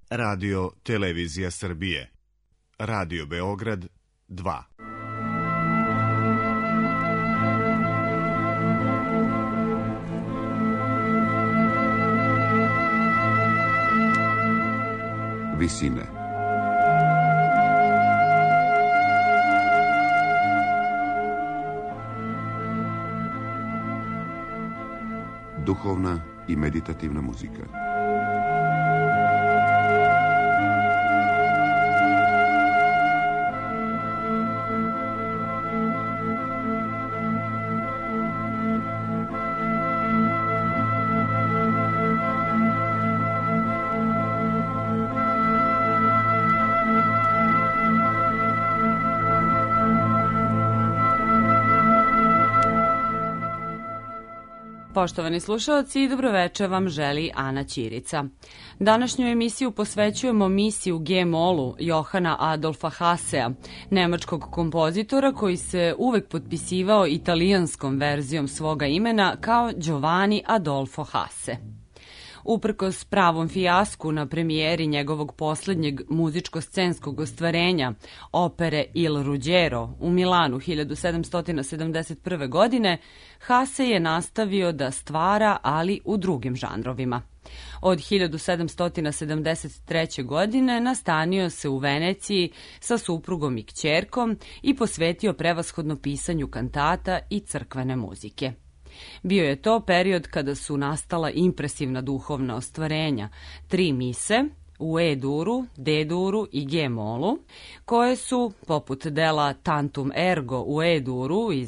Radio Televizija Srbije. Radio Beograd 2. Visine. Duhovna i meditativna muzika. Poštovani slušalci, dobroveče vam želi Ana Ćirica. Današnju emisiju posvećujemo misiji u G-molu Johana Adolfa Hassea, nemačkog kompozitora koji se uvek potpisivao italijanskom verzijom svoga imena kao Giovanni Adolfo Hasse. Uprkos pravom fijasku na premijeri njegovog poslednjeg muzičko-scenskog ostvarenja, opere Il Ruggiero u Milanu 1771. godine, Hasse je nastavio da stvara, ali u drugim žanrovima. Od 1773. godine nastanio se u Veneciji sa suprugom i kćerkom i posvetio prevashodno pisanju kantata i crkvene muzike. Bio je to period kada su nastala impresivna duhovna ostvarenja, 3 mise u E-duru, D-duru i G-molu, koje su, poput dela Tantum Ergo u E-duru iz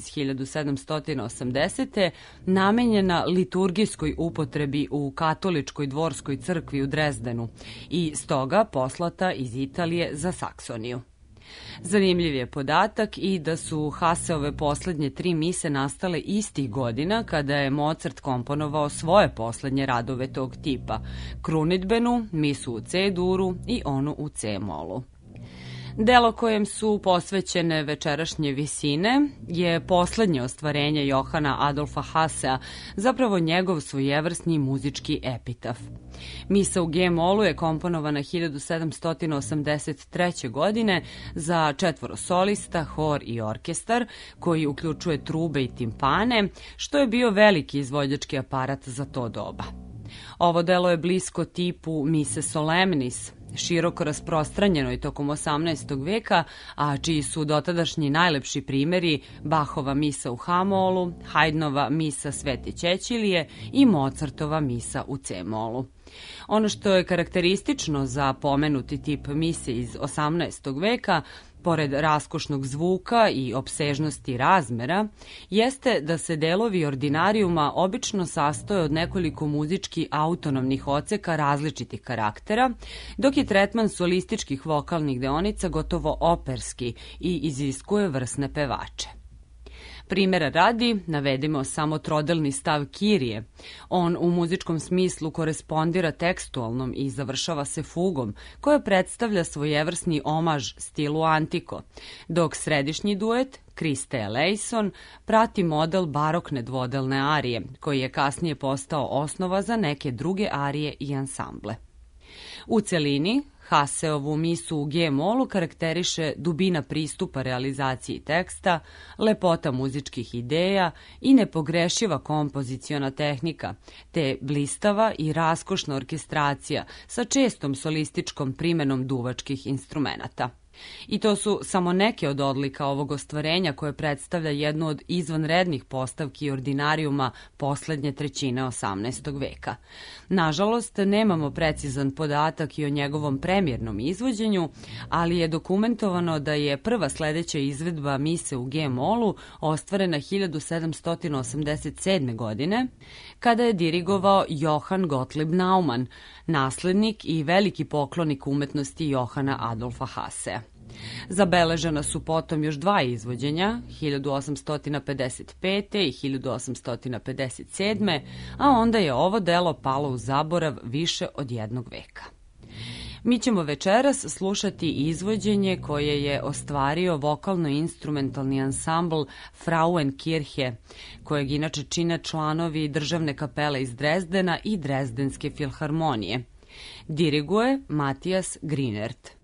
1780. namenjena liturgijskoj upotrebi u katoličkoj dvorskoj crkvi u Drezdenu i stoga poslata iz Italije za Saksoniju. Zanimljiv je podatak i da su Hasseove poslednje 3 mise nastale istih godina kada je Mozart komponovao svoje poslednje radove tog tipa, krunidbenu, misu u C-duru i onu u C-molu. Delo kojem su posvećene večerašnje visine je poslednje ostvarenje Johana Adolfa Hassea, zapravo njegov svojevrsni muzički epitaf. Misa u G-molu je komponovana 1783. godine za 4 solista, hor i orkestar, koji uključuje trube i timpane, što je bio veliki izvođački aparat za to doba. Ovo delo je blisko tipu Mise Solemnis, široko rasprostranjenoj tokom 18. veka, a čiji su dotadašnji najlepši primjeri Bachova misa u H-molu, Haydnova misa Svete Ćećilije i Mozartova misa u C-molu. Ono što je karakteristično za pomenuti tip mise iz 18. veka, pored raskošnog zvuka i opsežnosti razmera, jeste da se delovi ordinarijuma obično sastoje od nekoliko muzički autonomnih odseka različitih karaktera, dok je tretman solističkih vokalnih deonica gotovo operski i iziskuje vrsne pevače. Primjera radi, navedimo samo trodelni stav Kirije. On u muzičkom smislu korespondira tekstualnom i završava se fugom, koja predstavlja svojevrsni omaž stilu antiko, dok središnji duet, Kriste Eleison, prati model barokne dvodelne arije, koji je kasnije postao osnova za neke druge arije i ansamble. U celini, Hasseovu misu u G-molu karakteriše dubina pristupa realizaciji teksta, lepota muzičkih ideja i nepogrešiva kompoziciona tehnika, te blistava i raskošna orkestracija sa čestom solističkom primenom duvačkih instrumenata. I to su samo neke od odlika ovog ostvarenja koje predstavlja jednu od izvanrednih postavki ordinarijuma poslednje trećine 18. veka. Nažalost, nemamo precizan podatak i o njegovom premijernom izvođenju, ali je dokumentovano da je prva sledeća izvedba mise u G-molu ostvarena 1787. godine, kada je dirigovao Johann Gottlieb Naumann, naslednik i veliki poklonik umetnosti Johana Adolfa Hassea. Zabeležena su potom još 2 izvođenja, 1855. i 1857. a onda je ovo delo palo u zaborav više od 1 veka. Mi ćemo večeras slušati izvođenje koje je ostvario vokalno-instrumentalni ansambl Frauenkirche, kojeg inače čine članovi državne kapele iz Drezdena i Drezdenske filharmonije. Diriguje Matijas Grinert.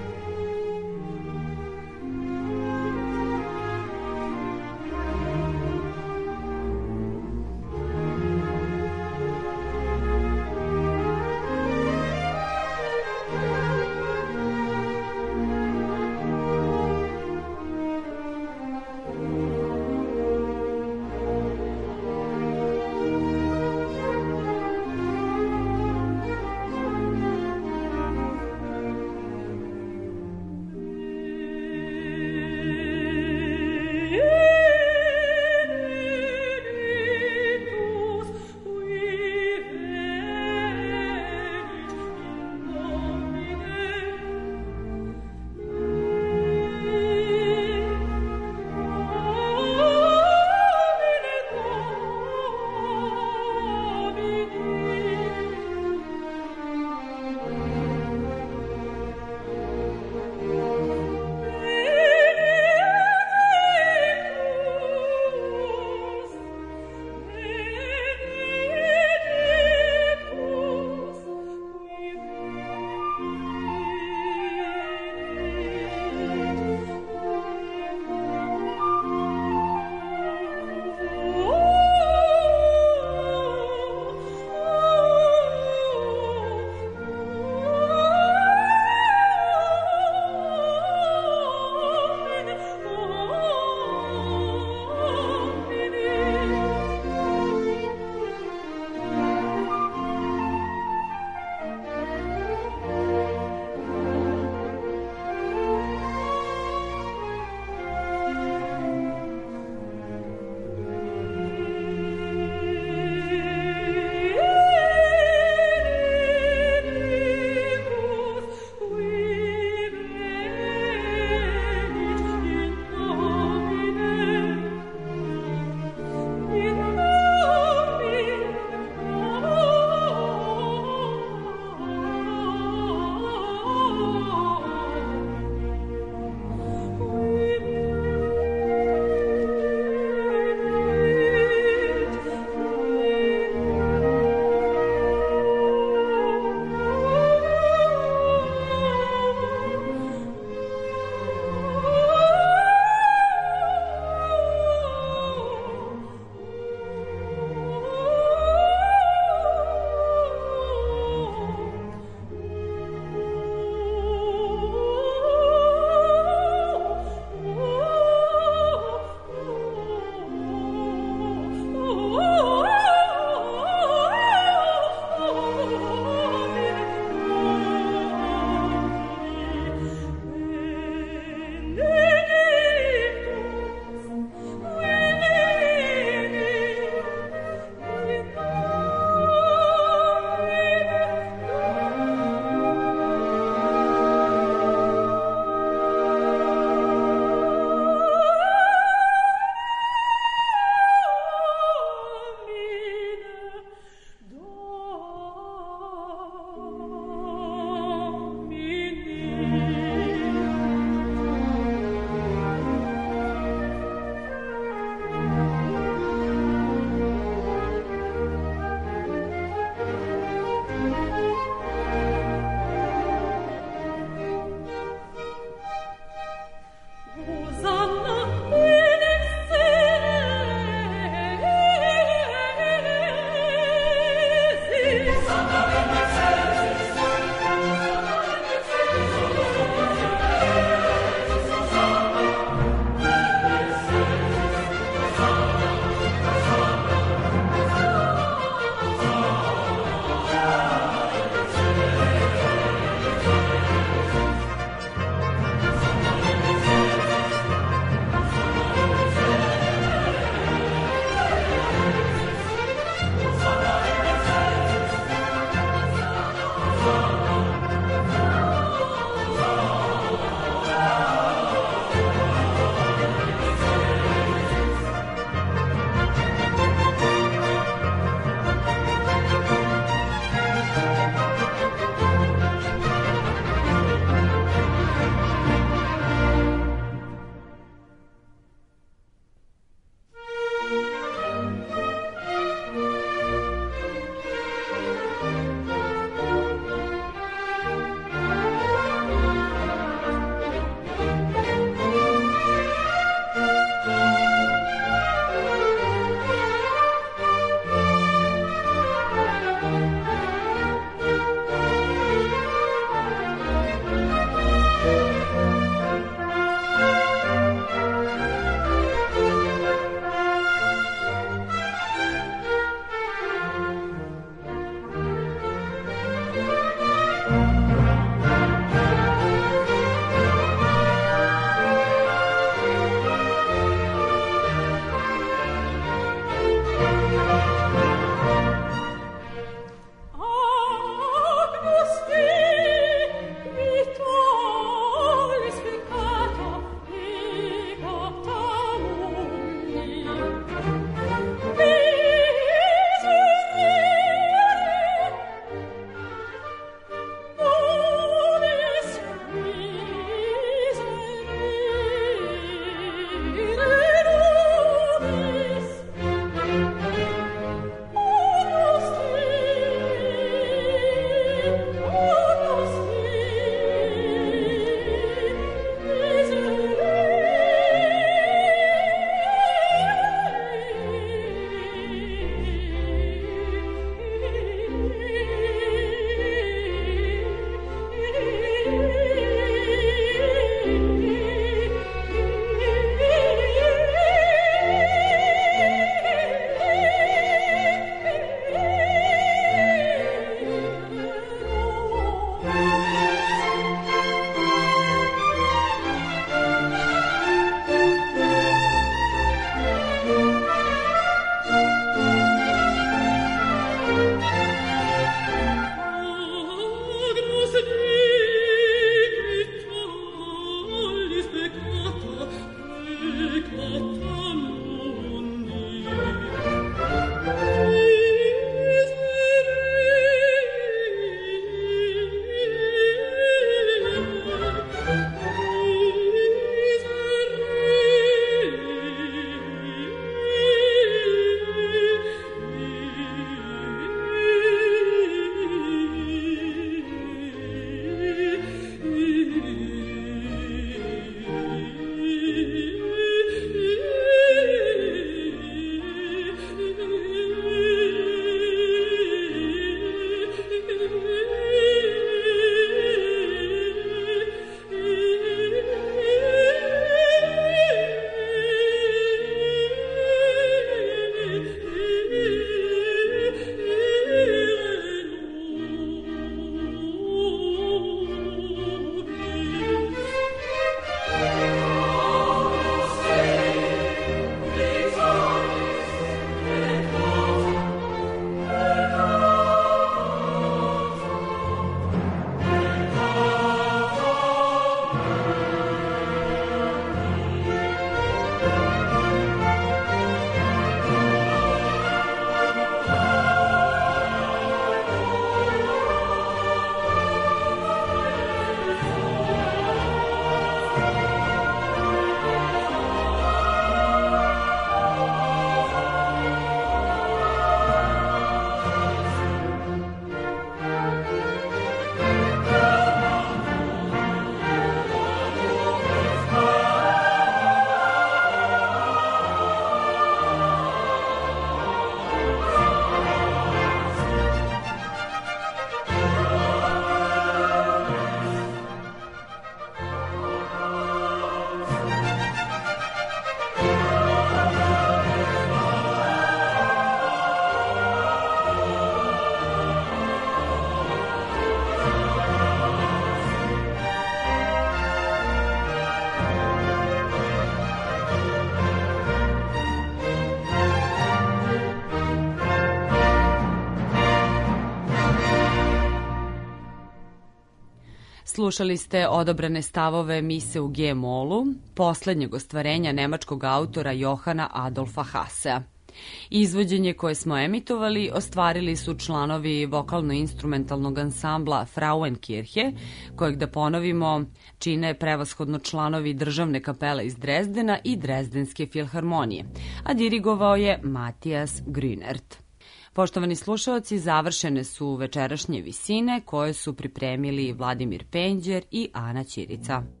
Slušali ste odabrane stavove mise u G-molu, poslednjeg ostvarenja nemačkog autora Johana Adolfa Hassea. Izvođenje koje smo emitovali ostvarili su članovi vokalno-instrumentalnog ansambla Frauenkirche, kojeg, da ponovimo, čine prevashodno članovi državne kapele iz Drezdena i Drezdenske filharmonije, a dirigovao je Matijas Grünert. Poštovani slušaoci, završene su večerašnje visine koje su pripremili Vladimir Penđer i Ana Ćirica.